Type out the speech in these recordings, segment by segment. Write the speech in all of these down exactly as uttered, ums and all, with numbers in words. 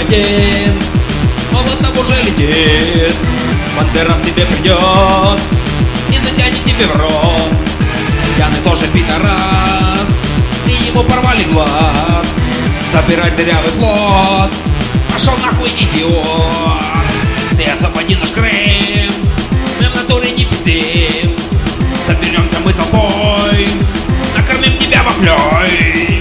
один. Молотов уже летит, Бандерас тебе придет и затянет тебе в рот. Пьяный тоже пидорас, и ему порвали глаз. Забирать дырявый плод, пошел нахуй, идиот. Ты освободи наш Крым, мы в натуре не пиздим. Соберемся мы толпой, накормим тебя вафлей.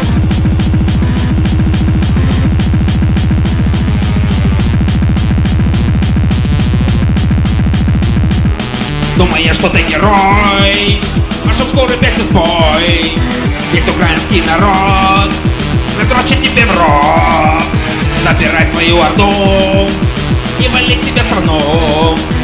Думаешь, что ты герой, а что в скорую песню спой. Есть украинский народ, надрочит тебе в рот. Забирай свою орду и вали к себе в страну.